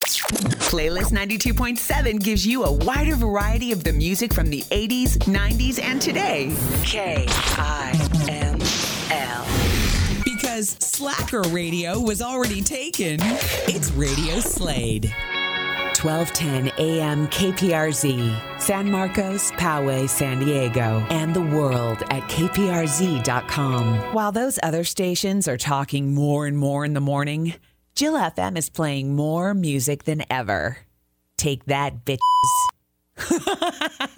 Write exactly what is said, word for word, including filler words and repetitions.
Playlist ninety-two point seven gives you a wider variety of the music from the eighties, nineties, and today. K I M L. Because Slacker Radio was already taken, it's Radio Slade. twelve ten A M K P R Z, San Marcos, Poway, San Diego, and the world at K P R Z dot com. While those other stations are talking more and more in the morning, Jill F M is playing more music than ever. Take that, bitches.